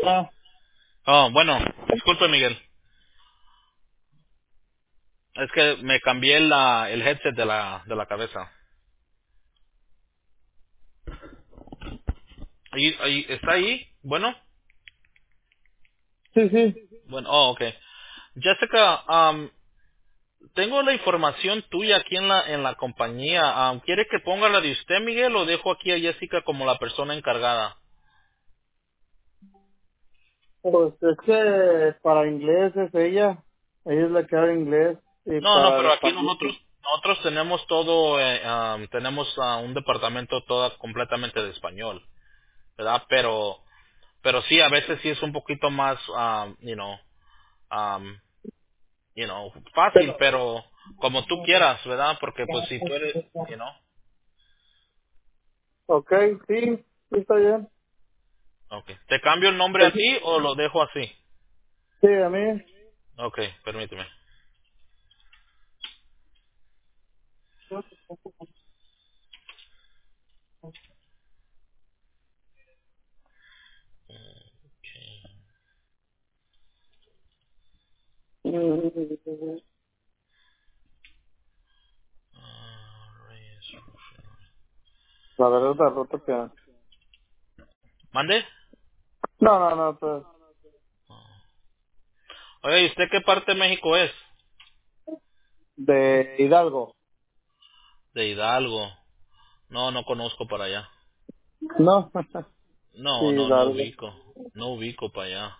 Ah, Oh, bueno, disculpe Miguel. Es que me cambié el headset de la cabeza. ¿Está ahí? Bueno. sí, sí. Bueno, oh, okay. Jessica, tengo la información tuya aquí en la compañía. ¿Quiere que ponga la de usted, Miguel, o dejo aquí a Jessica como la persona encargada? Pues es que para inglés es ella. Ella es la que habla inglés. Y No, para el pero aquí español. nosotros tenemos todo, tenemos un departamento todo completamente de español, ¿verdad? Pero sí, a veces sí es un poquito más, um, fácil, Pero, pero como tú quieras, ¿verdad? Porque pues si tú eres, ok, sí, sí está bien. okay. ¿Te cambio el nombre a Pues, ti o lo dejo así? sí, a mí. Okay, permíteme. La verdad, la ruta que... ¿Mande? No, no, no, pues, Oye, ¿y usted qué parte de México es? de Hidalgo. De Hidalgo. No, no conozco para allá. No, sí, No, no, no Hidalgo. ubico. No ubico para allá.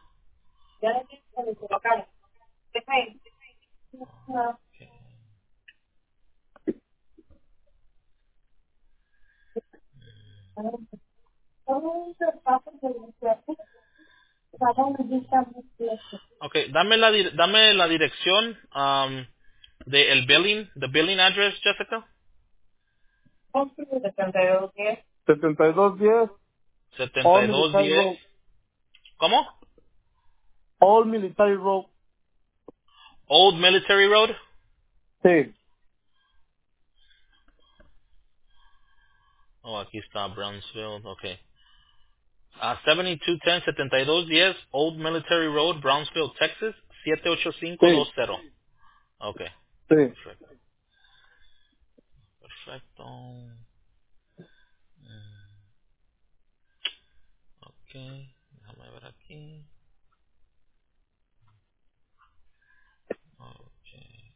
Okay, dame la dirección de el billing, the billing address, Jessica. 7210, All Military 7210. Road. ¿Cómo? All Military Road. Old Military Road. Sí, Oh, aquí está Brownsville. Okay. 7210, 7210 Old Military Road, Brownsville, Texas, sí, 78520. Okay. sí. Perfecto. Perfecto. Okay. Déjame ver aquí. Okay.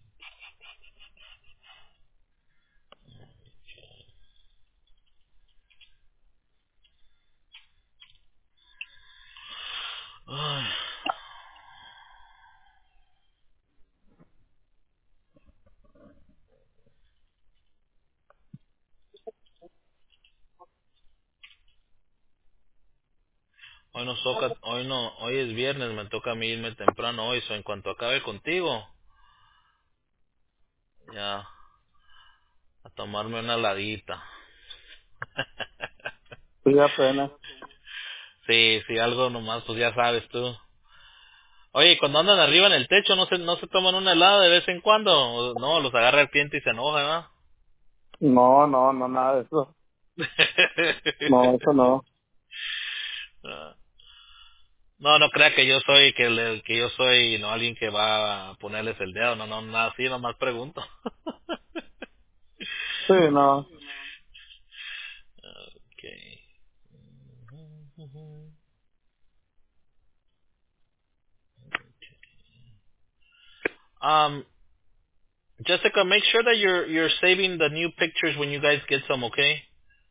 Ay, hoy nos toca, hoy no, hoy es viernes, me toca a mí irme temprano hoy, so en cuanto acabe contigo, ya, a tomarme una ladita. Sí, apenas. Sí, sí, algo nomás, pues ya sabes tú. Oye, cuando andan arriba en el techo, ¿no se toman una helada de vez en cuando? No, los agarra el cliente y se enoja, No, no, no, nada de eso. No, eso no. ¿no? No, no crea que yo soy, que yo soy, no, alguien que va a ponerles el dedo, no, no, nada así, nomás pregunto. Sí, no. Okay. Um, Jessica, make sure that you're saving the new pictures when you guys get some, okay?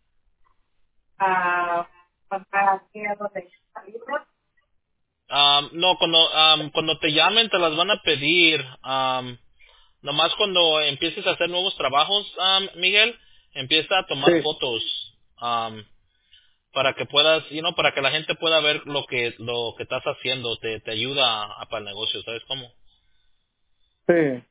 No, cuando te llamen te las van a pedir. Nomás cuando empieces a hacer nuevos trabajos, Miguel, empieza a tomar Sí, fotos, para que puedas, para que la gente pueda ver lo que estás haciendo. Te ayuda para el negocio, ¿sabes cómo? sí.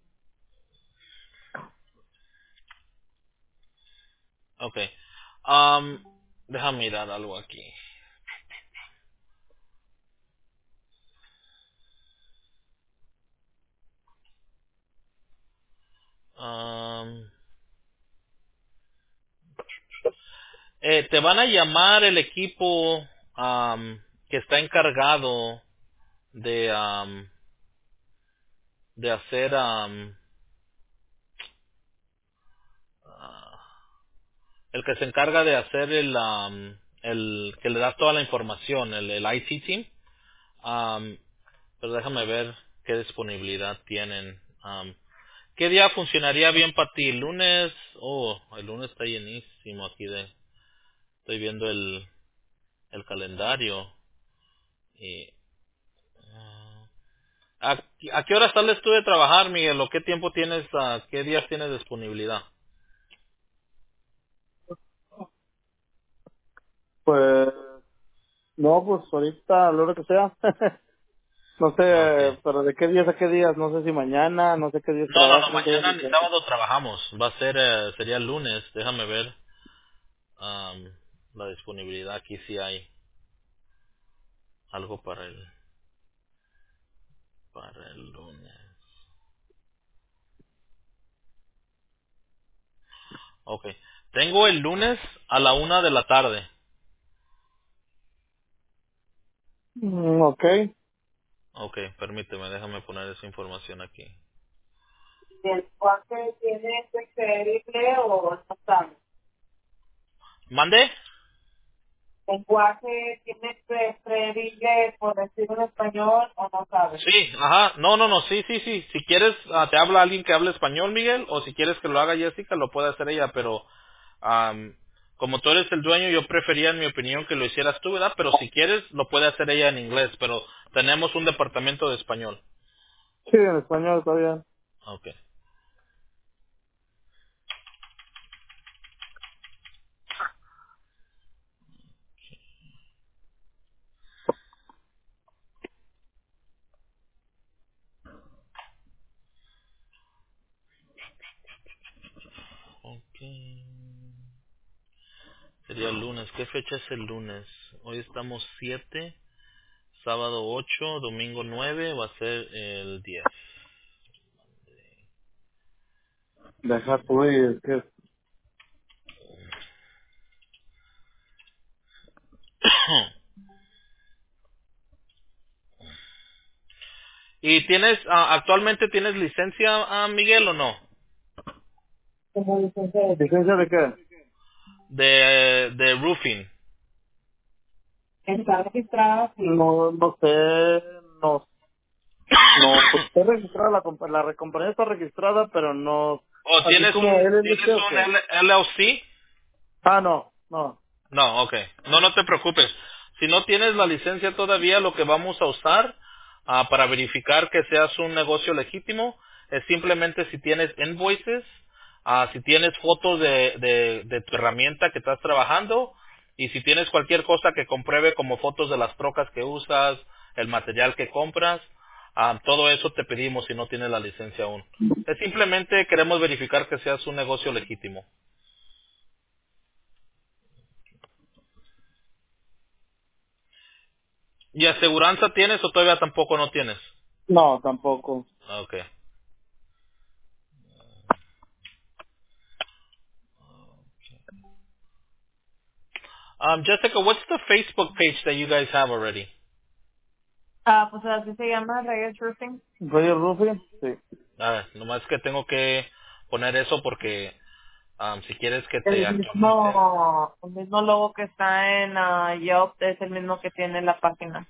Okay. Déjame mirar algo aquí. Um, te van a llamar el equipo. que está encargado de de hacer el que se encarga de hacer el que le da toda la información, el IT team. Um, pero déjame ver qué disponibilidad tienen. ¿Qué día funcionaría bien para ti? ¿El lunes? Oh, el lunes está llenísimo aquí estoy viendo el calendario. Y, ¿a, ¿A qué hora sales tú de trabajar, Miguel? ¿O qué tiempo tienes, qué días tienes disponibilidad? Pues, no, pues ahorita, a la hora que sea. No Okay. sé, pero de qué días a qué días, no sé si mañana, no sé qué días No, trabajo, no mañana ni sé. sábado trabajamos. Va a ser, sería el lunes. Déjame ver am, la disponibilidad. Aquí si hay algo para el lunes. Okay. Tengo el lunes a la 1 de la tarde. Ok. Okay, permíteme, déjame poner esa información aquí. ¿El lenguaje tiene preferible o no sabe? ¿Mande? ¿Lenguaje tiene preferible por decirlo en español o no sabe? Sí, ajá. No, sí. Si quieres, te habla alguien que hable español, Miguel, o si quieres que lo haga Jessica, lo puede hacer ella, pero am, como tú eres el dueño, yo prefería, en mi opinión, que lo hicieras tú, ¿verdad? Pero si quieres, lo puede hacer ella en inglés, pero tenemos un departamento de español. Sí, en español está bien. Okay. Okay. Sería el lunes. ¿Qué fecha es el lunes? Hoy estamos 7, sábado 8, domingo 9, va a ser el 10. Deja tú y es que ¿Y actualmente tienes licencia, Miguel, o no? ¿cómo licencia? ¿Licencia de qué? De roofing. Está registrada, sí. No, no sé, no, pues está registrada, la compañía está registrada, pero no, ¿O así como tienes LLC o un qué. LLC? Ah, no, no. No, okay. No te preocupes. Si no tienes la licencia todavía, lo que vamos a usar para verificar que seas un negocio legítimo es simplemente si tienes invoices, si tienes fotos de tu herramienta que estás trabajando y si tienes cualquier cosa que compruebe como fotos de las trocas que usas, el material que compras, todo eso te pedimos si no tienes la licencia aún. Es simplemente queremos verificar que seas un negocio legítimo. ¿Y aseguranza tienes o todavía tampoco no tienes? No, tampoco. Okay. Jessica, what's the Facebook page that you guys have already? Ah, pues así se llama Reyes Roofing. ¿Reyes Roofing? Sí. Nomás que tengo que poner eso porque si quieres que te El actualicen. mismo logo que está en Yelp es el mismo que tiene la página.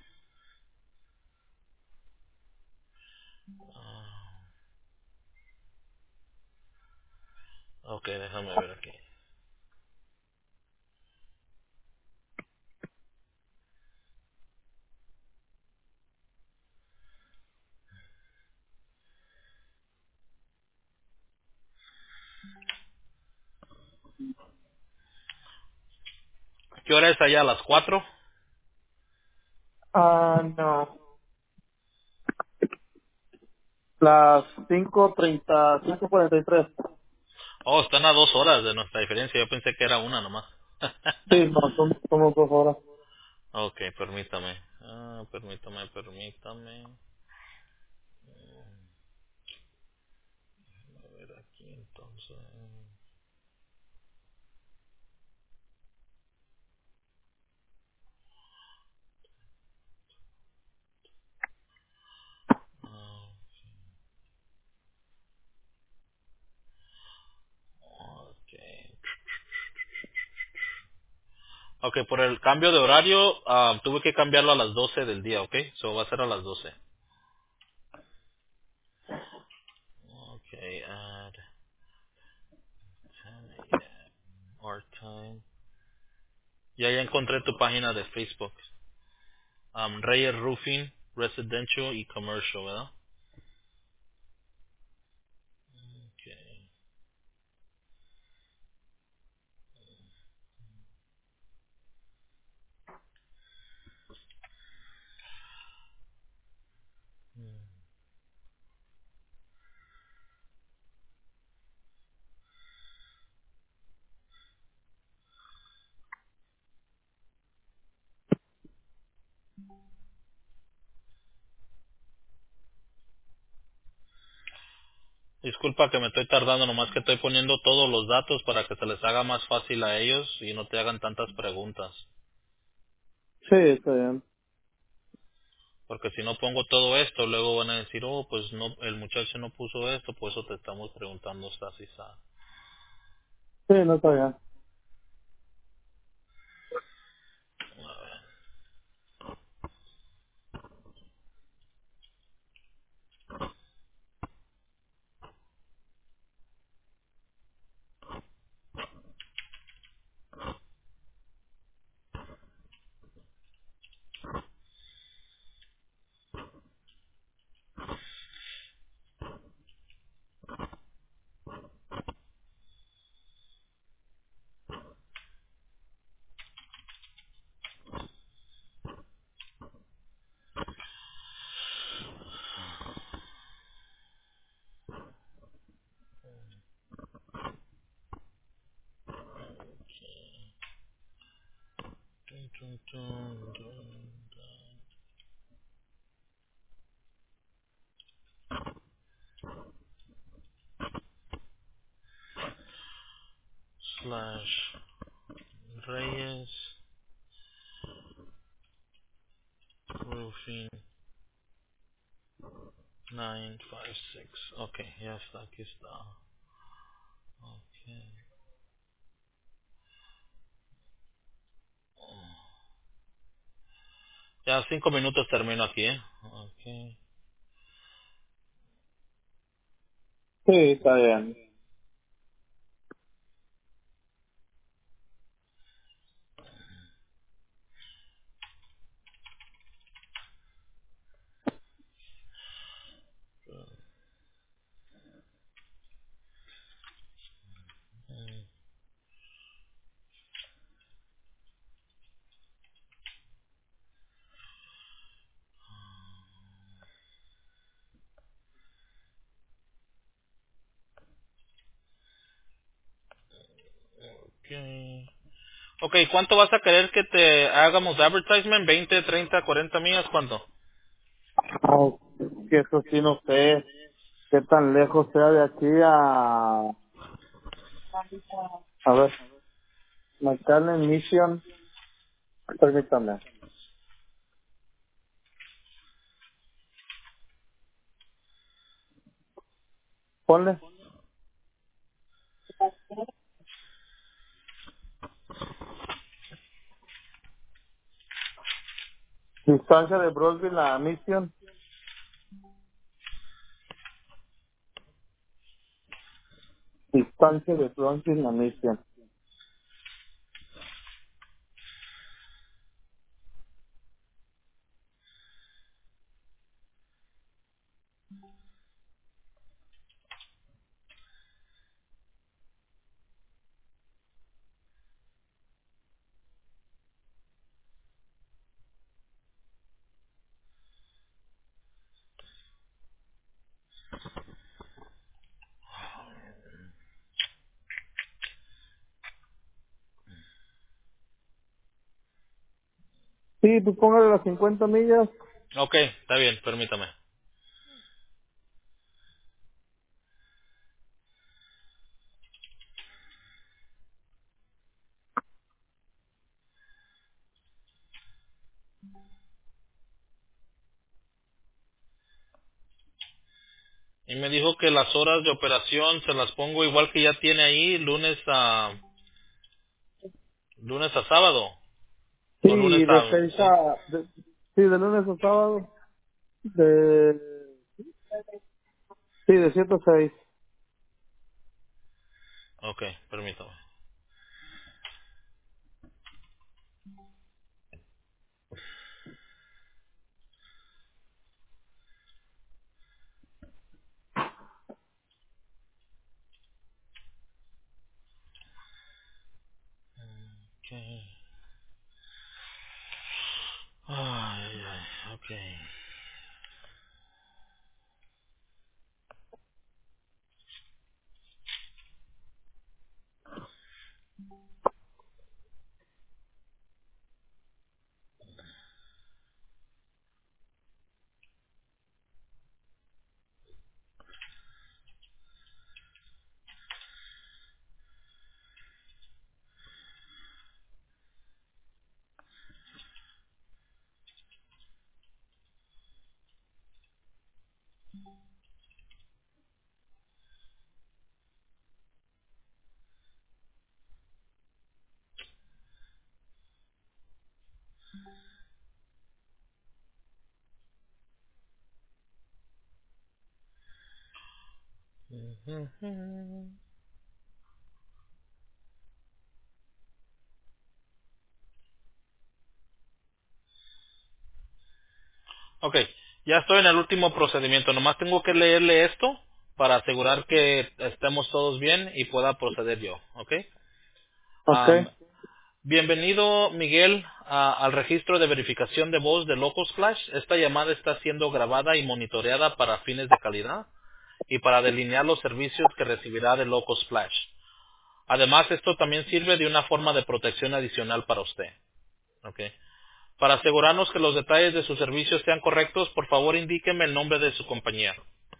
Okay, déjame ver aquí. ¿Qué hora es allá? ¿A las 4? Ah, no. Las 5:30, 5:43. Oh, están a 2 horas de nuestra diferencia. Yo pensé que era una nomás. Sí, no, somos 2 horas. Okay, permítame. Permítame. A ver aquí entonces. Ok, por el cambio de horario, tuve que cambiarlo a las 12 del día, ok. So va a ser a las 12. Ok, add 10 a.m. our time. Ya encontré tu página de Facebook. Reyes Roofing, Residential y Commercial, ¿verdad? Okay. Disculpa que me estoy tardando, nomás que estoy poniendo todos los datos para que se les haga más fácil a ellos y no te hagan tantas preguntas. Sí, está bien. Porque si no pongo todo esto, luego van a decir, oh, pues no, el muchacho no puso esto, por eso te estamos preguntando así, sa. Sí, no está bien. Tun, tun, tun, tun. Slash Reyes Roofing 956. Ok, ya está, aquí está. Okay. Ya 5 minutos termino aquí, ¿eh? Okay. Sí, está bien. Okay. Ok, ¿cuánto vas a querer que te hagamos advertisement? ¿20, 30, 40 millas? ¿Cuánto? Ah, que eso sí no sé qué tan lejos sea de aquí a ver, McAllen Mission, permítame, ponle distancia de Brosville a Mission, distancia de Brosville a Mission. Sí, pues póngale las 50 millas. Ok, está bien, permítame. Y me dijo que las horas de operación se las pongo igual que ya tiene ahí, lunes a sábado. Sí, O lunes de a... 6 Sí. sí, de lunes a sábado, de, sí, de 7 a 6. Ok, permítame. Ok. Ay, ay, ok. Ujú. Ok, ya estoy en el último procedimiento. Nomás tengo que leerle esto para asegurar que estemos todos bien y pueda proceder yo. Ok. Ok. Am, Bienvenido, Miguel, al registro de verificación de voz de Locos Flash. Esta llamada está siendo grabada y monitoreada para fines de calidad y para delinear los servicios que recibirá de Locos Flash. Además, esto también sirve de una forma de protección adicional para usted. Ok. Para asegurarnos que los detalles de sus servicios sean correctos, por favor indíqueme el nombre de su compañía.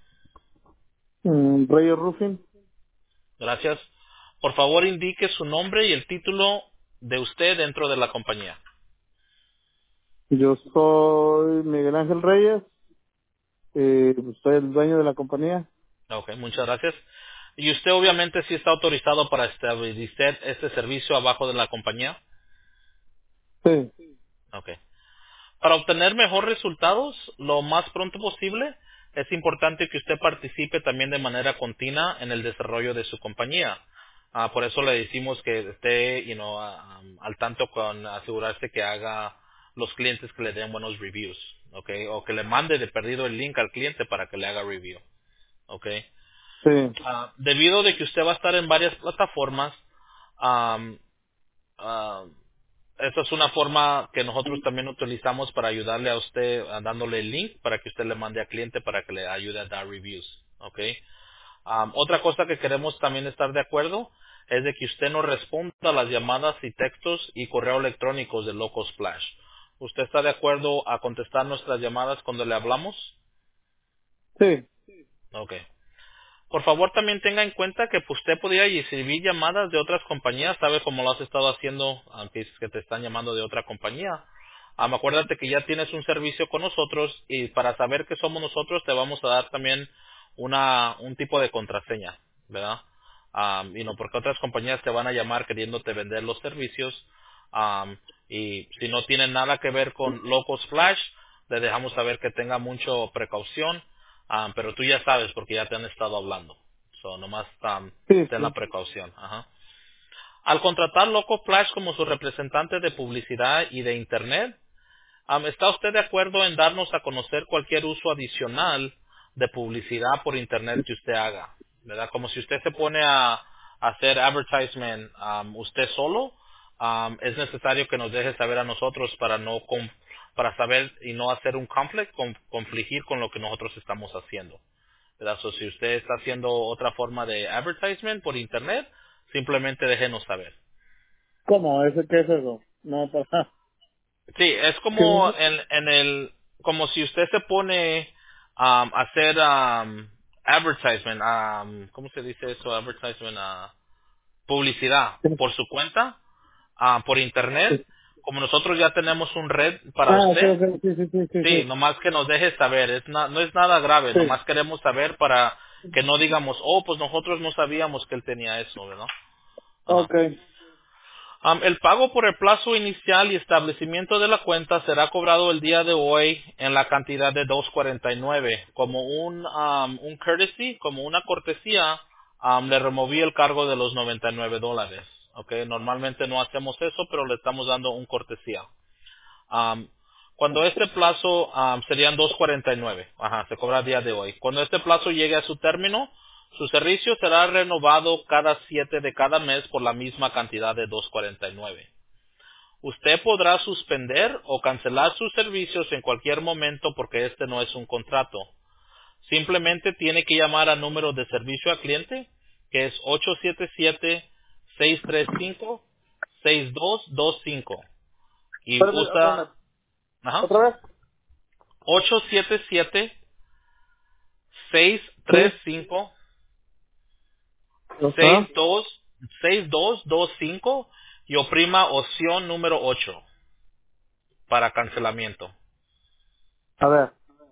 Reyes Roofing. Gracias. Por favor indique su nombre y el título de usted dentro de la compañía. Yo soy Miguel Ángel Reyes, soy el dueño de la compañía. Ok, muchas gracias. Y usted obviamente sí está autorizado para establecer este servicio abajo de la compañía. Sí. Ok. Para obtener mejores resultados lo más pronto posible, es importante que usted participe también de manera continua en el desarrollo de su compañía. Por eso le decimos que esté al tanto con asegurarse que haga los clientes que le den buenos reviews, ¿ok? O que le mande de perdido el link al cliente para que le haga review, ¿ok? Sí. Debido de que usted va a estar en varias plataformas, Ah, esa es una forma que nosotros también utilizamos para ayudarle a usted, dándole el link para que usted le mande al cliente para que le ayude a dar reviews. ¿Ok? Otra cosa que queremos también estar de acuerdo es de que usted nos responda a las llamadas y textos y correo electrónicos de Locos Flash. ¿Usted está de acuerdo a contestar nuestras llamadas cuando le hablamos? Sí. Ok. Por favor, también tenga en cuenta que pues, usted podría recibir llamadas de otras compañías, sabe cómo lo has estado haciendo, aunque es que te están llamando de otra compañía. Acuérdate que ya tienes un servicio con nosotros y para saber que somos nosotros te vamos a dar también un tipo de contraseña, ¿verdad? Porque otras compañías te van a llamar queriéndote vender los servicios y si no tienen nada que ver con Locos Flash, le dejamos saber que tenga mucha precaución. Pero tú ya sabes porque ya te han estado hablando. So, nomás Sí, ten la sí. precaución. Ajá. Al contratar Loco Flash como su representante de publicidad y de Internet, ¿está usted de acuerdo en darnos a conocer cualquier uso adicional de publicidad por Internet que usted haga? ¿Verdad? Como si usted se pone a hacer advertisement usted solo, es necesario que nos deje saber a nosotros para para saber y no hacer un confligir con lo que nosotros estamos haciendo. ¿Verdad? So, si usted está haciendo otra forma de advertisement por Internet, simplemente déjenos saber. ¿Cómo? ¿Qué es eso? No, para. Sí, es ¿Qué es como eso? como si usted se pone a hacer advertisement, ¿cómo se dice eso? Advertisement, publicidad Sí. por su cuenta, por internet. Sí. Como nosotros ya tenemos un red para Ok, usted, ok. Sí, sí, sí, sí, sí, sí. nomás que nos deje saber, no es nada grave, Sí. nomás queremos saber para que no digamos, oh, pues nosotros no sabíamos que él tenía eso, ¿verdad? Ajá. Ok. El pago por el plazo inicial y establecimiento de la cuenta será cobrado el día de hoy en la cantidad de 2.49. Como un courtesy, como una cortesía, le removí el cargo de los $99. Okay, normalmente no hacemos eso, pero le estamos dando un cortesía. Um, Cuando este plazo serían 2.49, ajá, se cobra el día de hoy. Cuando este plazo llegue a su término, su servicio será renovado cada 7 de cada mes por la misma cantidad de 2.49. Usted podrá suspender o cancelar sus servicios en cualquier momento porque este no es un contrato. Simplemente tiene que llamar al número de servicio al cliente, que es 877-635-6225. Y Espérame, usa, espérame. ajá, ¿Otra vez? 877 Sí. 635 Ajá. 62 6225 y oprima opción número 8 para cancelamiento. A ver.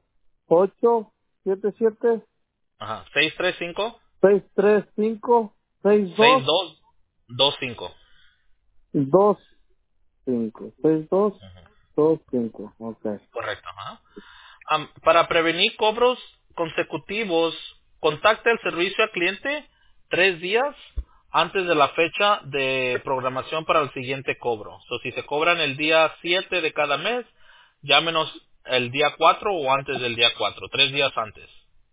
877 Ajá. 635 635 62 6225. 25 62 25. Ok. Correcto. Ajá. Para prevenir cobros consecutivos, contacte el servicio al cliente 3 días antes de la fecha de programación para el siguiente cobro. Si se cobran el día 7 de cada mes, llámenos el día 4 o antes del día 4, 3 días antes.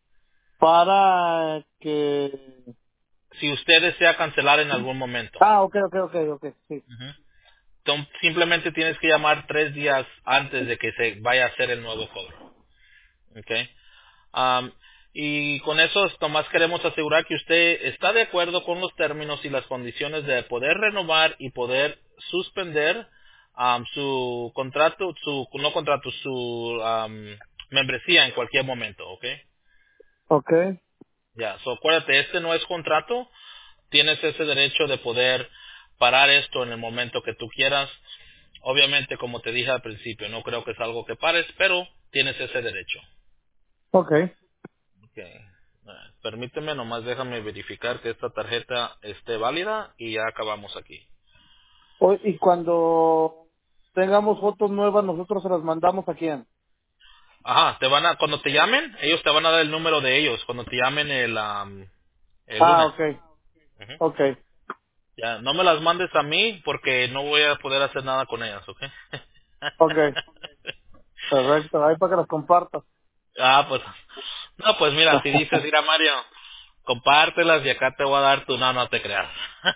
Para que... Si usted desea cancelar en algún momento. Ah, ok, ok, ok, ok, sí. Ujú. Simplemente tienes que llamar 3 días antes de que se vaya a hacer el nuevo cobro. ¿Ok? Am, y con eso nomás queremos asegurar que usted está de acuerdo con los términos y las condiciones de poder renovar y poder suspender su contrato, su membresía en cualquier momento, ¿ok? Ok, Ya, acuérdate, este no es contrato, tienes ese derecho de poder parar esto en el momento que tú quieras. Obviamente, como te dije al principio, no creo que es algo que pares, pero tienes ese derecho. ok. Ok. Permíteme, nomás déjame verificar que esta tarjeta esté válida y ya acabamos aquí. Y cuando tengamos fotos nuevas, nosotros se las mandamos a quién. Ajá, cuando te llamen, ellos te van a dar el número de ellos, cuando te llamen el Ah, lunes. ok, Ujú. ok, Ya, no me las mandes a mí porque no voy a poder hacer nada con ellas, ¿ok? ok. Perfecto, ahí para que las compartas. Pues, no, pues mira, si dices, mira Mario, compártelas y acá te voy a dar tu, no te creas.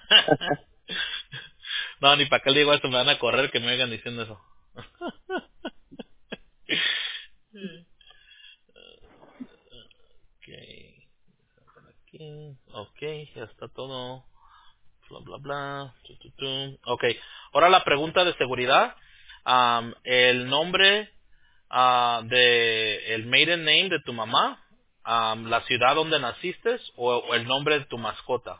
No, ni para qué le digo esto, me van a correr que me oigan diciendo eso. Ok, por aquí, ok, ya está todo, bla, bla, bla, Ok, ahora la pregunta de seguridad, el nombre de el maiden name de tu mamá, la ciudad donde naciste o el nombre de tu mascota.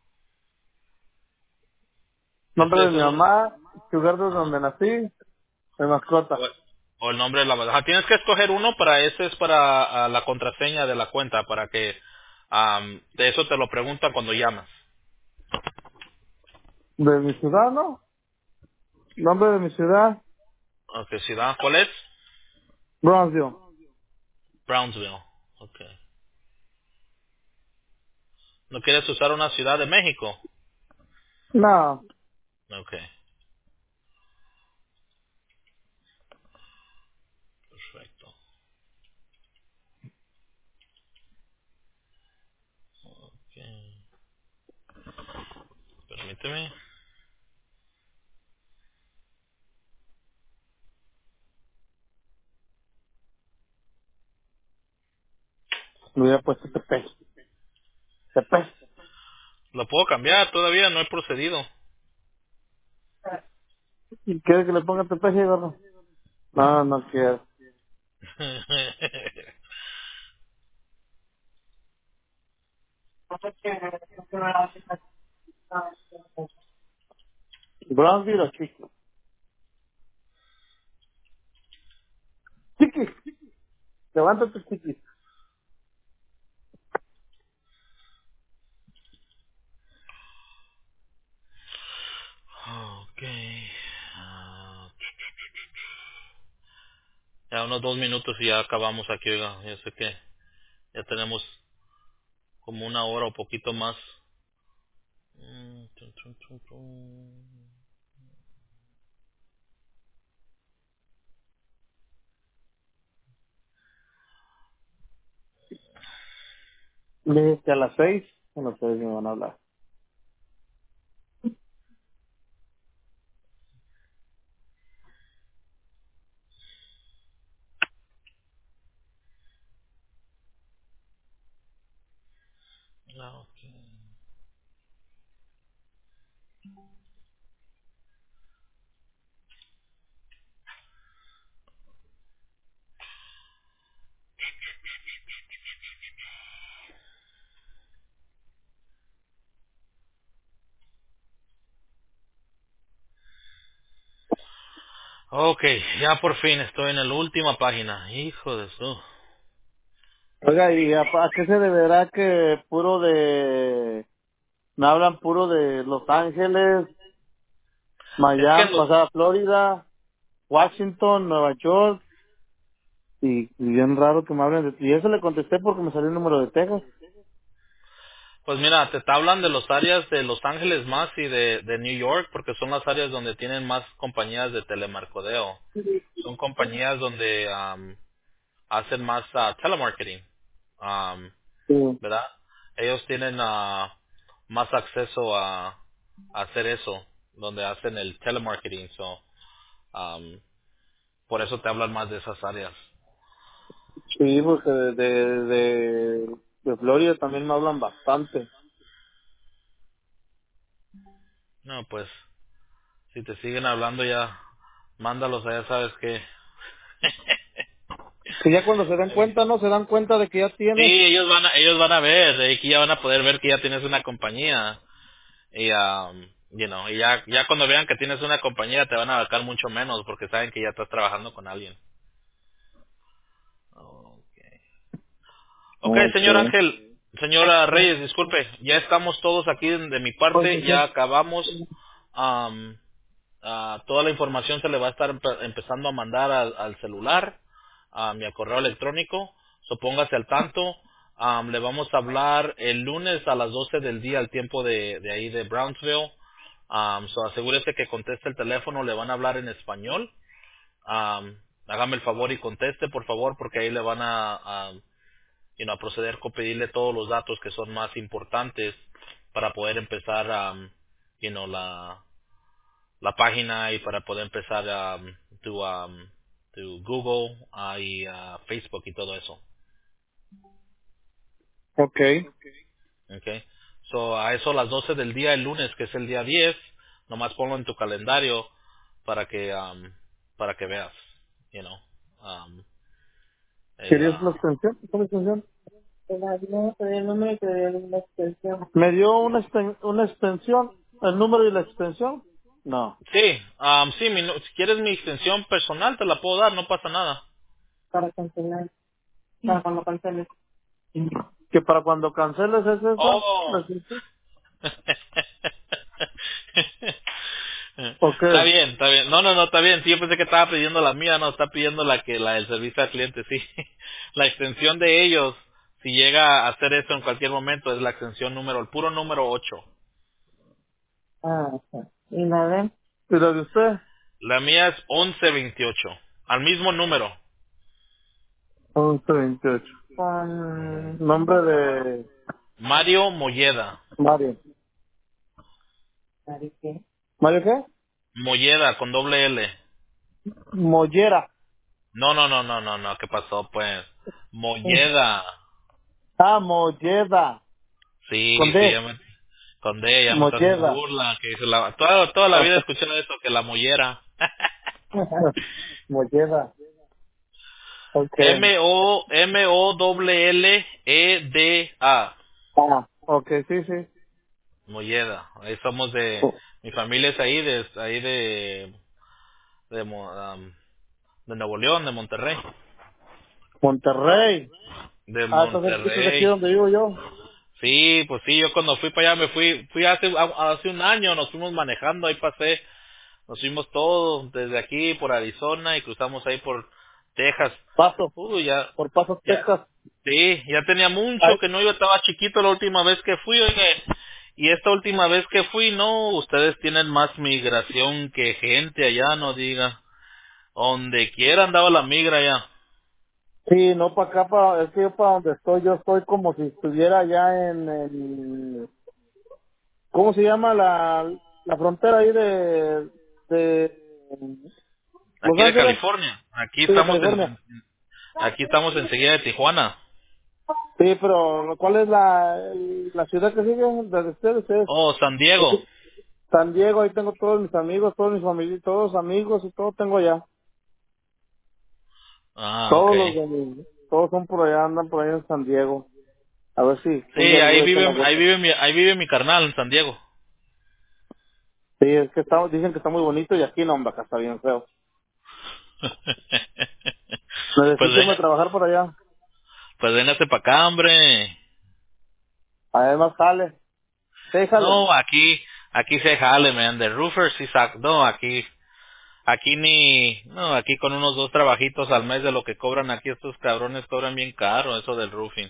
Nombre de Eso mi es mamá, lugar de ajá. donde nací, mi mascota. O el nombre de la ajá, tienes que escoger uno para ese es para la contraseña de la cuenta para que de eso te lo preguntan cuando llamas. De mi ciudad, ¿no? Nombre de mi ciudad, Okay, ciudad, ¿cuál es? Brownsville. Brownsville. Okay. ¿No quieres usar una ciudad de México? No, Okay, perfecto. Okay. Permíteme. me hubiera puesto Tepe. Tepe. Lo puedo cambiar, todavía no he procedido. ¿Y quiere que le ponga Tepe, gordo? No, no quiero. Brownsville o Chiqui. Chiqui, levántate, Chiqui. Ya unos 2 minutos y ya acabamos aquí, oiga. Yo sé que ya tenemos como una hora o poquito más. Chun, chun, chun, chun. Le dije que a las 6, bueno, ustedes me van a hablar. Ah, ok. Ok, ya por fin estoy en la última página. Hijo de su. Oiga, ¿y a qué se deberá que me hablan puro de Los Ángeles, Es que Miami, o sea, Florida, Washington, Nueva York, y bien raro que me hablen de... Y eso le contesté porque me salió el número de Texas. pues mira, te hablan de las áreas de Los Ángeles más y de New York porque son las áreas donde tienen más compañías de telemarcodeo. Son compañías donde hacen más telemarketing, Sí, ¿verdad? Ellos tienen más acceso a hacer eso, donde hacen el telemarketing. So, um, por eso te hablan más de esas áreas. sí, porque de Florida también me hablan bastante. No, pues, si te siguen hablando ya, mándalos allá, sabes que... Que ya cuando se dan cuenta, ¿no? Se dan cuenta de que ya Sí, tienes. ellos van a ver, que ya van a poder ver que ya tienes una compañía y y ya cuando vean que tienes una compañía te van a abarcar mucho menos porque saben que ya estás trabajando con alguien. Okay. Okay, señor Ok. Ángel, señora Reyes, disculpe, ya estamos todos aquí de mi Pues, parte, ya sí. acabamos. Am, toda la información se le va a estar empezando a mandar al celular, y al correo electrónico. So, póngase al tanto. Le vamos a hablar el lunes a las 12 del día al tiempo de ahí de Brownsville. So, asegúrese que conteste el teléfono, le van a hablar en español. Hágame el favor y conteste, por favor, porque ahí le van a proceder con pedirle todos los datos que son más importantes para poder empezar la página y para poder empezar tu Google y Facebook y todo eso. Ok. Okay. So, a eso a las 12 del día el lunes, que es el día 10, nomás ponlo en tu calendario para que veas, you know, el, ¿Querías la extensión? ¿Cuál extensión? No, te dio el número y te dio la extensión. ¿Me dio una extensión? ¿El número y la extensión? No. sí, sí, si quieres mi extensión personal te la puedo dar, no pasa nada. Para cancelar. Para cuando canceles. ¿Que para cuando canceles es esa? ¿La Oh. extensión? Ok. Está bien, está bien. No, no, no, está bien. Sí, yo pensé que estaba pidiendo la mía, no, está pidiendo la del servicio al cliente, sí. La extensión de ellos, si llega a hacer eso en cualquier momento, es la extensión el puro número 8. Ah, ok. ¿Y la de? ¿Y la de usted? La mía es 1128, al mismo número. 1128. Con nombre de Mario Molleda. Mario. ¿Mario qué? ¿Mario qué? Molleda, con doble L. Mollera. No, no, no, no, no, no, ¿qué pasó, pues? Mm. Molleda. Ah, Molleda. Con Sí, sí, D. con D, ya me está haciendo Molleda. burla, que dice toda la vida he escuchado eso, que la mollera. Molleda. Ok. Molleda. Ah, ok, sí, sí. Molleda. Ahí somos mi familia es ahí de Nuevo León, de Monterrey. Monterrey. De Ah, está cerquita de aquí Monterrey. donde vivo yo. Sí, pues sí, yo cuando fui para allá fui hace un año, nos fuimos manejando, ahí pasé, nos fuimos todos desde aquí por Arizona y cruzamos ahí por Texas. Paso, Ya, por Pasos, ya, Texas. sí, ya tenía Ay, mucho que no iba, estaba chiquito la última vez que fui, oye, y esta última vez que fui, no, ustedes tienen más migración que gente allá, no diga, donde quiera andaba la migra allá. sí, no para acá, es que yo para donde estoy, yo estoy como si estuviera allá ¿cómo se llama la frontera ahí de Los Aquí de Ángeles? California, Sí, de California. aquí estamos enseguida de Tijuana. Sí, pero ¿cuál es la ciudad que sigue de ustedes? Oh, San Diego. Es San Diego, ahí tengo todos mis amigos, todos mis familiares, todos amigos y todo tengo allá. Ah, Todos okay. todos son por allá, andan por allá en San Diego. A ver si un Sí, día les voy a echar la vuelta. ahí vive mi carnal en San Diego. Sí, es que dicen que está muy bonito y aquí no, hombre, acá está bien feo. pues Necesito irme a venga, trabajar por allá. pues véngase para acá, hombre. Además, jale. Sí, jale. No, aquí se jale, man. De roofer sí sac. No, no, aquí con unos 2 trabajitos al mes de lo que cobran aquí estos cabrones cobran bien caro eso del roofing.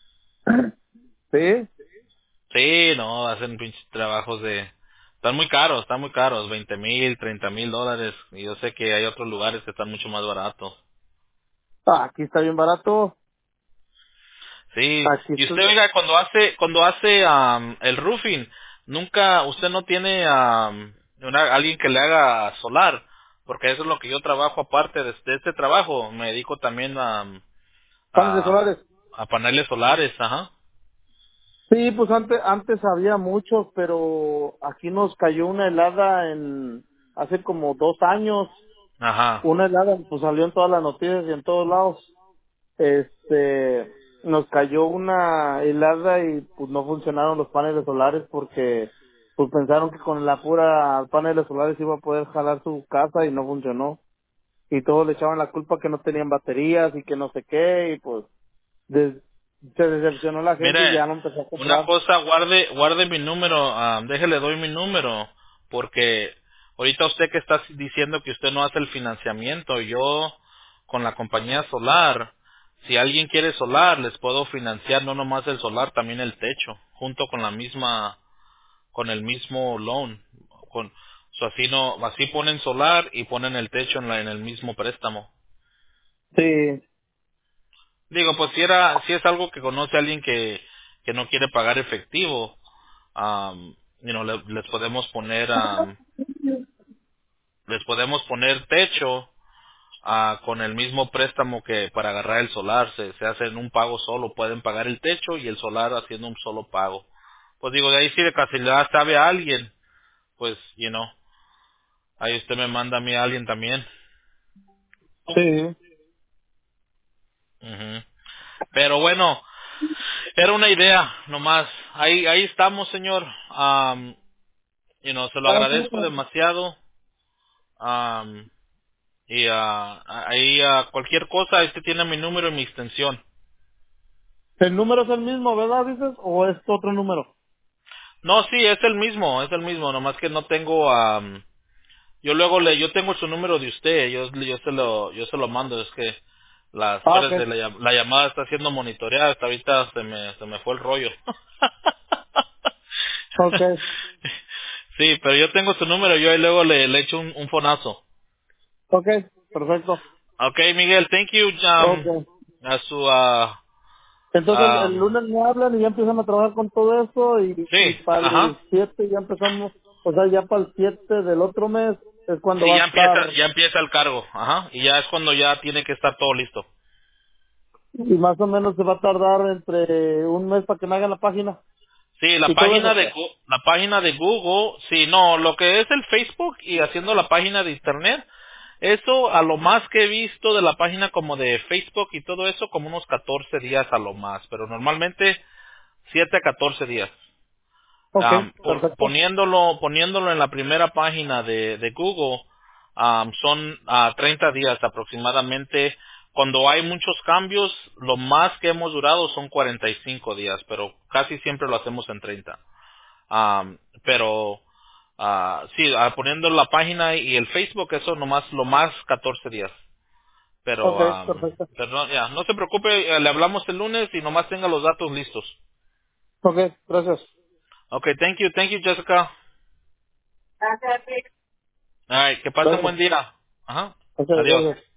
Sí. Sí, no, hacen pinches trabajos están muy caros, 20,000, $30,000. Y yo sé que hay otros lugares que están mucho más baratos. Ah, aquí está bien barato. Sí, Aquí y está. usted, oiga, cuando hace el roofing, usted no tiene alguien que le haga solar, porque eso es lo que yo trabajo aparte de este trabajo, me dedico también Paneles a, solares. a paneles solares, ajá, Sí, pues antes había muchos, pero aquí nos cayó una helada hace como 2 años. ajá. Una helada, pues salió en todas las noticias y en todos lados. Nos cayó una helada y pues no funcionaron los paneles solares porque pues pensaron que con la pura paneles solares iba a poder jalar su casa y no funcionó. Y todos le echaban la culpa que no tenían baterías y que no sé qué y pues des- se decepcionó la gente y Mire, ya no empezó a una comprar. cosa, guarde mi número, déjele doy mi número, porque ahorita usted que está diciendo que usted no hace el financiamiento, yo con la compañía solar, si alguien quiere solar, les puedo financiar no nomás el solar, también el techo, junto con con el mismo loan, así no, así ponen solar y ponen el techo en el mismo préstamo. Sí, Digo, pues si es algo que conoce alguien que no quiere pagar efectivo, les podemos poner techo con el mismo préstamo que para agarrar el solar, se hace en un pago solo, pueden pagar el techo y el solar haciendo un solo pago. Pues digo, de ahí si de casualidad sabe a alguien, pues, ahí usted me manda a mí a alguien también. sí. Ujú. Pero bueno, era una idea nomás. Ahí estamos, señor. Se lo Ah, agradezco demasiado. Um, Y ahí cualquier cosa, este tiene mi número y mi extensión. el número es el mismo, ¿verdad, dices? ¿O es otro número? No, sí, es el mismo, nomás que no tengo, yo tengo su número de usted, yo se lo mando, es que Ah, ok. acuérdese, la llamada está siendo monitoreada, hasta ahorita se me fue el rollo. Ok. Sí, pero yo tengo su número, yo ahí luego le echo un fonazo. Ok. Perfecto. Okay, Miguel, thank you, Ok. a su, Entonces el um, lunes me hablan y ya empiezan a trabajar con todo eso y sí, para ajá. el 7 ya empezamos, o sea, ya para el 7 del otro mes es cuando Sí, va a estar, ya empieza el cargo, ajá, y ya es cuando ya tiene que estar todo listo. y más o menos se va a tardar entre un mes para que me hagan la página Sí, y todo eso. la página de Google, sí, no, lo que es el Facebook y haciendo la página de Internet, eso a lo más que he visto de la página como de Facebook y todo eso, como unos 14 días a lo más, pero normalmente 7 a 14 días. Ok, perfecto. Poniéndolo en la primera página de Google, son 30 días aproximadamente. Cuando hay muchos cambios, lo más que hemos durado son 45 días, pero casi siempre lo hacemos en 30. Pero sí, poniendo la página y el Facebook, eso nomás lo más 14 días. Pero, Ok, perfecto. pero no, ya, no se preocupe, le hablamos el lunes y nomás tenga los datos listos. Ok, gracias. Okay, thank you, Jessica. All right, que pase un Gracias. buen día. Ajá. Ok, Adiós. gracias.